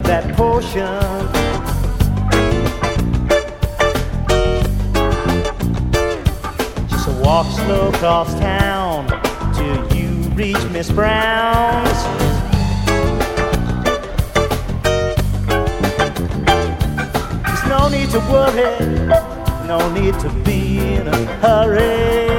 that potion. Just walk slow across town till you reach Miss Brown's. There's no need to worry, no need to be in a hurry.